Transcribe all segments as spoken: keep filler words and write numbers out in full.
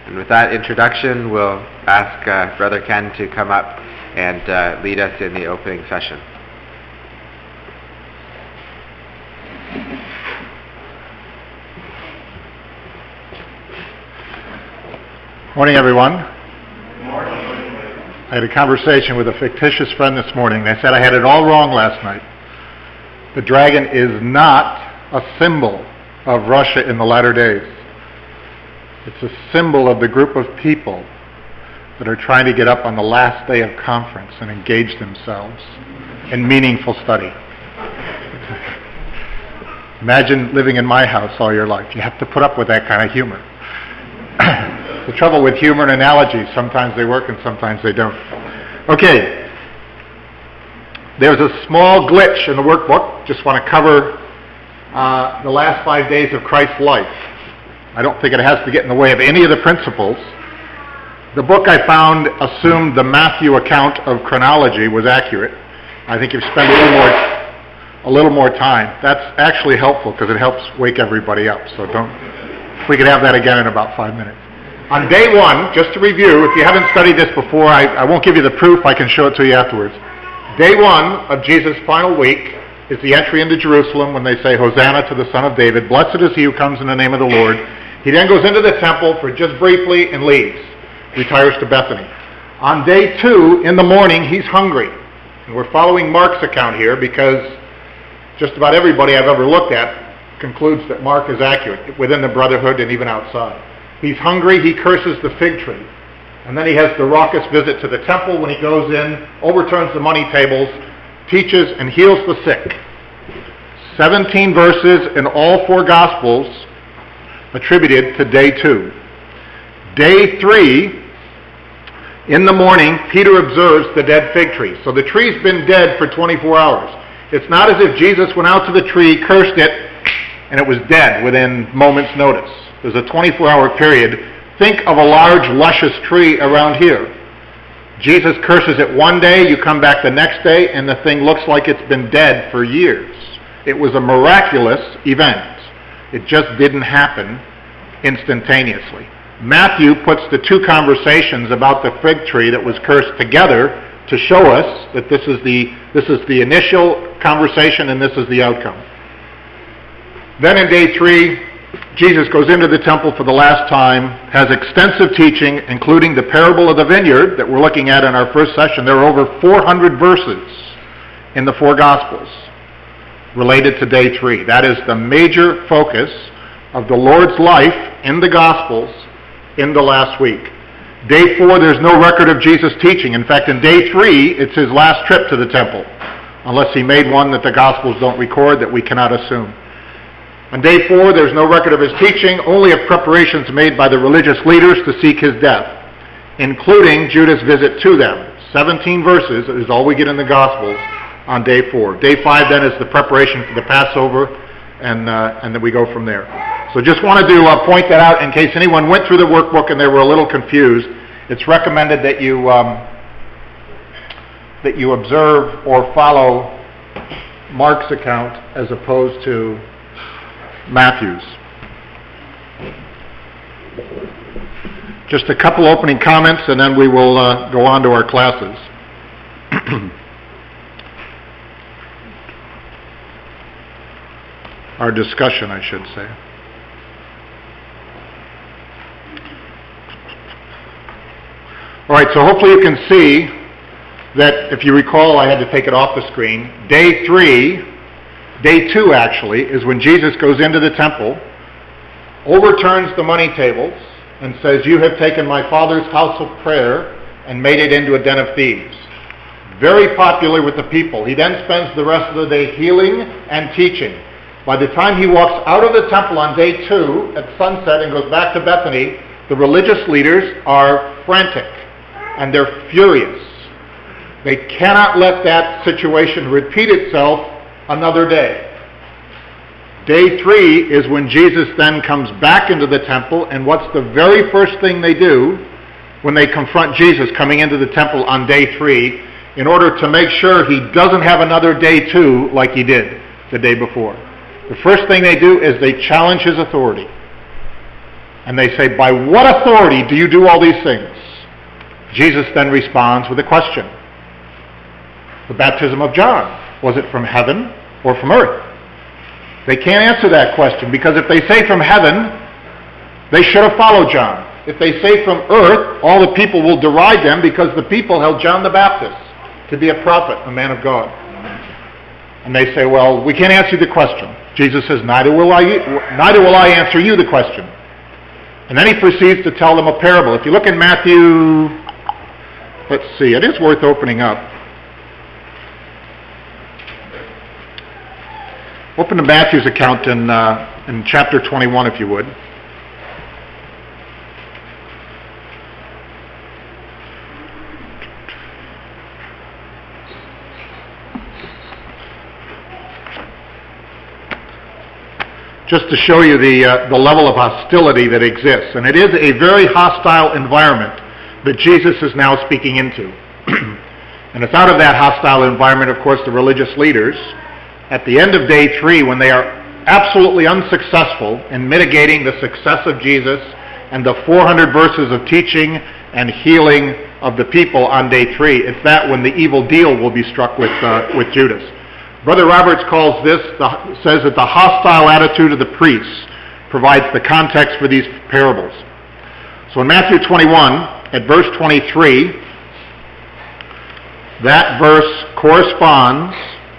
And with that introduction, we'll ask uh, Brother Ken to come up and uh, lead us in the opening session. Morning, everyone. I had a conversation with a fictitious friend this morning. They said I had it all wrong last night. The dragon is not a symbol of Russia in the latter days. It's a symbol of the group of people that are trying to get up on the last day of conference and engage themselves in meaningful study. Imagine living in my house all your life. You have to put up with that kind of humor. The trouble with humor and analogies, sometimes they work and sometimes they don't. Okay. There's a small glitch in the workbook. Just want to cover uh, the last five days of Christ's life. I don't think it has to get in the way of any of the principles. The book I found assumed the Matthew account of chronology was accurate. I think if you spend a little more, a little more time, that's actually helpful because it helps wake everybody up. So don't. We could have that again in about five minutes. On day one, just to review, if you haven't studied this before, I, I won't give you the proof. I can show it to you afterwards. Day one of Jesus' final week is the entry into Jerusalem when they say, Hosanna to the Son of David. Blessed is he who comes in the name of the Lord. He then goes into the temple for just briefly and leaves. Retires to Bethany. On day two, in the morning, he's hungry. And we're following Mark's account here because just about everybody I've ever looked at concludes that Mark is accurate within the brotherhood and even outside. He's hungry, he curses the fig tree. And then he has the raucous visit to the temple when he goes in, overturns the money tables, teaches and heals the sick. seventeen verses in all four Gospels attributed to day two. Day three, in the morning, Peter observes the dead fig tree. So the tree's been dead for twenty-four hours. It's not as if Jesus went out to the tree, cursed it, and it was dead within moments' notice. There's a twenty-four hour period. Think of a large, luscious tree around here. Jesus curses it one day, you come back the next day, and the thing looks like it's been dead for years. It was a miraculous event. It just didn't happen instantaneously. Matthew puts the two conversations about the fig tree that was cursed together to show us that this is the, this is the initial conversation and this is the outcome. Then in day three, Jesus goes into the temple for the last time, has extensive teaching, including the parable of the vineyard that we're looking at in our first session. There are over four hundred verses in the four Gospels related to day three. That is the major focus of the Lord's life in the Gospels in the last week. Day four, there's no record of Jesus' teaching. In fact, in day three, it's his last trip to the temple, unless he made one that the Gospels don't record that we cannot assume. On day four, there's no record of his teaching, only of preparations made by the religious leaders to seek his death, including Judas' visit to them. seventeen verses is all we get in the Gospels on day four. Day five, then, is the preparation for the Passover, and uh, and then we go from there. So just wanted to uh, point that out in case anyone went through the workbook and they were a little confused. It's recommended that you um, that you observe or follow Mark's account as opposed to Matthew's. Just a couple opening comments and then we will uh, go on to our classes. Our discussion, I should say. All right, so hopefully you can see that, if you recall, I had to take it off the screen. Day three, day two actually, is when Jesus goes into the temple, overturns the money tables, and says, "You have taken my Father's house of prayer and made it into a den of thieves." Very popular with the people. He then spends the rest of the day healing and teaching. By the time he walks out of the temple on day two at sunset and goes back to Bethany, the religious leaders are frantic and they're furious. They cannot let that situation repeat itself another day. Day three is when Jesus then comes back into the temple, and what's the very first thing they do when they confront Jesus coming into the temple on day three in order to make sure he doesn't have another day two like he did the day before? The first thing they do is they challenge his authority. And they say, by what authority do you do all these things? Jesus then responds with a question. The baptism of John, was it from heaven or from earth? They can't answer that question, because if they say from heaven, they should have followed John. If they say from earth, all the people will deride them, because the people held John the Baptist to be a prophet, a man of God. And they say, well, we can't answer the question. Jesus says, neither will I, neither will I answer you the question. And then he proceeds to tell them a parable. If you look in Matthew, let's see, it is worth opening up. Open to Matthew's account in, uh, in chapter twenty-one, if you would. Just to show you the, uh, the level of hostility that exists. And it is a very hostile environment that Jesus is now speaking into. And it's out of that hostile environment, of course, the religious leaders, at the end of day three, when they are absolutely unsuccessful in mitigating the success of Jesus and the four hundred verses of teaching and healing of the people on day three, it's that when the evil deal will be struck with, uh, with Judas. Brother Roberts calls this, the, says that the hostile attitude of the priests provides the context for these parables. So in Matthew twenty-one, at verse twenty-three, that verse corresponds,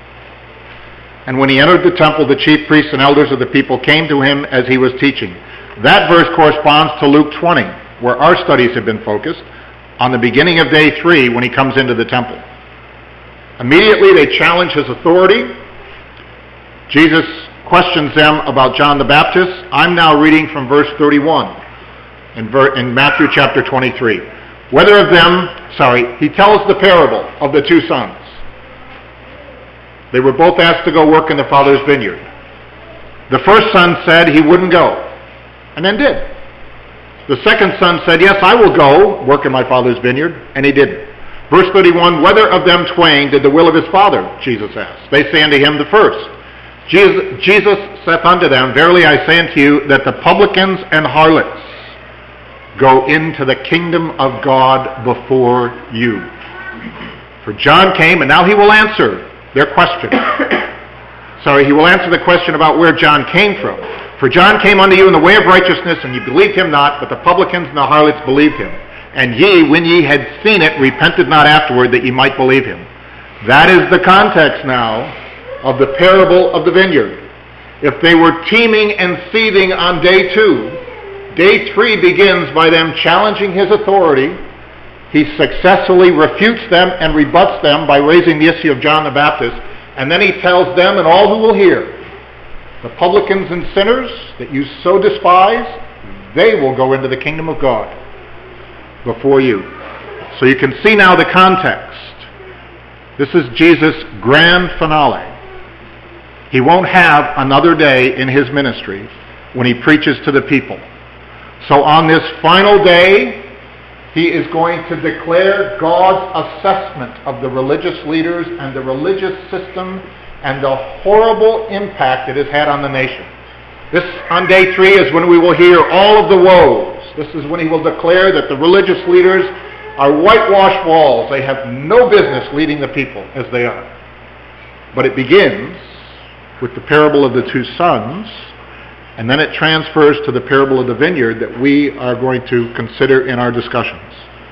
and when he entered the temple, the chief priests and elders of the people came to him as he was teaching. That verse corresponds to Luke twenty, where our studies have been focused, on the beginning of day three when he comes into the temple. Immediately they challenge his authority. Jesus questions them about John the Baptist. I'm now reading from verse thirty-one in, ver- in Matthew chapter twenty-three. Whether of them, sorry, he tells the parable of the two sons. They were both asked to go work in the father's vineyard. The first son said he wouldn't go, and then did. The second son said, yes, I will go work in my father's vineyard, and he didn't. Verse thirty-one, whether of them twain did the will of his father? Jesus asked. They say unto him, the first. Jesus, Jesus saith unto them, verily I say unto you, that the publicans and harlots go into the kingdom of God before you. For John came, and now he will answer their question. Sorry, he will answer the question about where John came from. For John came unto you in the way of righteousness, and ye believed him not, but the publicans and the harlots believed him. And ye, when ye had seen it, repented not afterward, that ye might believe him. That is the context now of the parable of the vineyard. If they were teeming and seething on day two, day three begins by them challenging his authority. He successfully refutes them and rebuts them by raising the issue of John the Baptist. And then he tells them and all who will hear, the publicans and sinners that you so despise, they will go into the kingdom of God before you. So you can see now the context. This is Jesus' grand finale. He won't have another day in his ministry when he preaches to the people. So on this final day, he is going to declare God's assessment of the religious leaders and the religious system and the horrible impact it has had on the nation. This, on day three, is when we will hear all of the woes. This is when he will declare that the religious leaders are whitewashed walls. They have no business leading the people as they are. But it begins with the parable of the two sons, and then it transfers to the parable of the vineyard that we are going to consider in our discussions.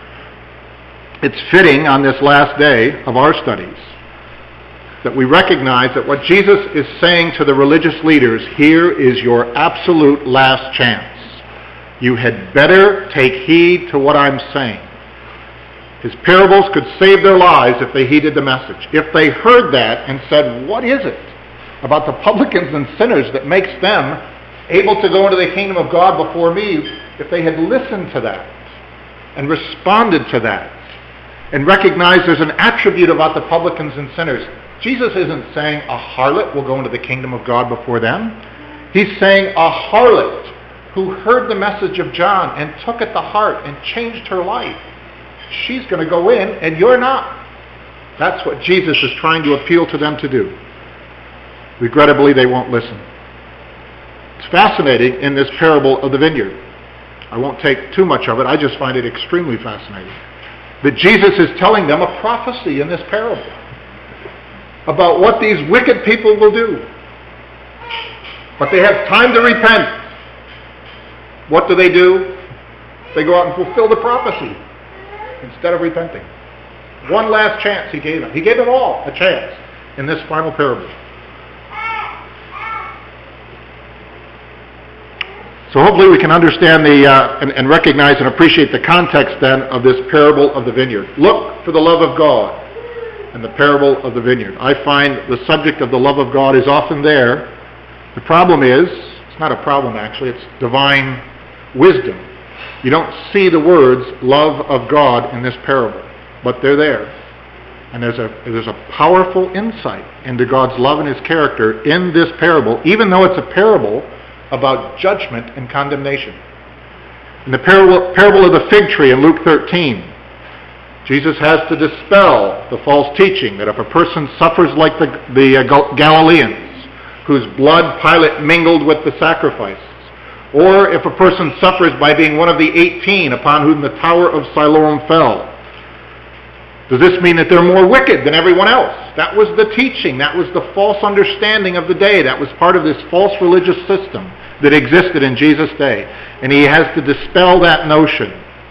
It's fitting on this last day of our studies that we recognize that what Jesus is saying to the religious leaders, here is your absolute last chance. You had better take heed to what I'm saying. His parables could save their lives if they heeded the message. If they heard that and said, what is it about the publicans and sinners that makes them able to go into the kingdom of God before me? If they had listened to that and responded to that and recognized there's an attribute about the publicans and sinners. Jesus isn't saying a harlot will go into the kingdom of God before them. He's saying a harlot who heard the message of John and took it to heart and changed her life. She's going to go in and you're not. That's what Jesus is trying to appeal to them to do. Regrettably, they won't listen. It's fascinating in this parable of the vineyard. I won't take too much of it. I just find it extremely fascinating. That Jesus is telling them a prophecy in this parable about what these wicked people will do. But they have time to repent. What do they do? They go out and fulfill the prophecy instead of repenting. One last chance he gave them. He gave them all a chance in this final parable. So hopefully we can understand the uh, and, and recognize and appreciate the context then of this parable of the vineyard. Look for the love of God in the parable of the vineyard. I find the subject of the love of God is often there. The problem is, it's not a problem actually, it's divine wisdom. You don't see the words love of God in this parable, but they're there. And there's a, there's a powerful insight into God's love and His character in this parable, even though it's a parable about judgment and condemnation. In the parable, parable of the fig tree in Luke thirteen, Jesus has to dispel the false teaching that if a person suffers like the, the uh, Galileans, whose blood Pilate mingled with the sacrifices, or if a person suffers by being one of the eighteen upon whom the Tower of Siloam fell, does this mean that they're more wicked than everyone else? That was the teaching. That was the false understanding of the day. That was part of this false religious system that existed in Jesus' day. And he has to dispel that notion.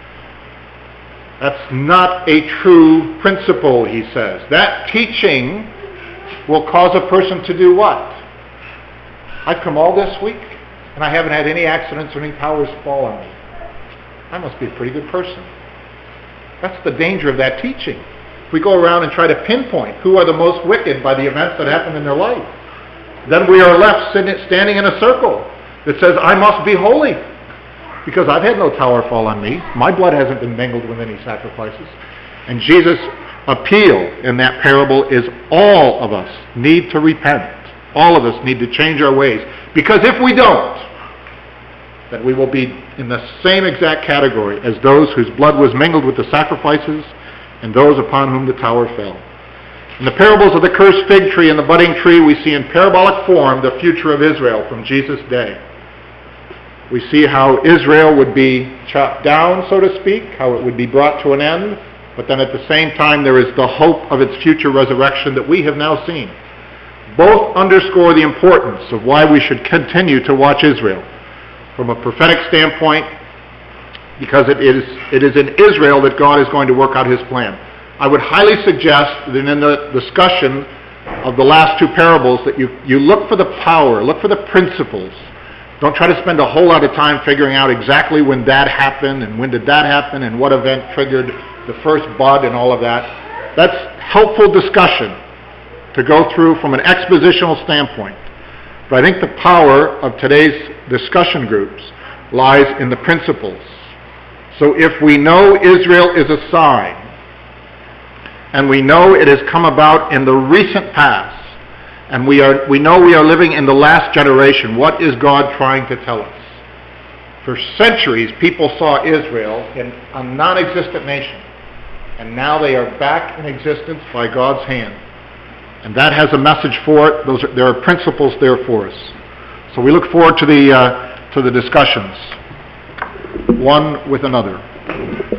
That's not a true principle, he says. That teaching will cause a person to do what? I've come all this week, and I haven't had any accidents or any powers fall on me. I must be a pretty good person. That's the danger of that teaching. If we go around and try to pinpoint who are the most wicked by the events that happen in their life, then we are left sitting, standing in a circle that says, I must be holy because I've had no tower fall on me. My blood hasn't been mingled with any sacrifices. And Jesus' appeal in that parable is all of us need to repent. All of us need to change our ways. Because if we don't, then we will be in the same exact category as those whose blood was mingled with the sacrifices and those upon whom the tower fell. In the parables of the cursed fig tree and the budding tree, we see in parabolic form the future of Israel from Jesus' day. We see how Israel would be chopped down, so to speak, how it would be brought to an end, but then at the same time there is the hope of its future resurrection that we have now seen. Both underscore the importance of why we should continue to watch Israel. From a prophetic standpoint, because it is, it is in Israel that God is going to work out His plan. I would highly suggest that in the discussion of the last two parables that you, you look for the power, look for the principles. Don't try to spend a whole lot of time figuring out exactly when that happened and when did that happen and what event triggered the first bud and all of that. That's helpful discussion to go through from an expositional standpoint. But I think the power of today's discussion groups lies in the principles. So if we know Israel is a sign, and we know it has come about in the recent past, and we are we know we are living in the last generation, what is God trying to tell us? For centuries, people saw Israel in a non-existent nation, and now they are back in existence by God's hand. And that has a message for it. Those are, there are principles there for us. So we look forward to the uh, to the discussions, one with another.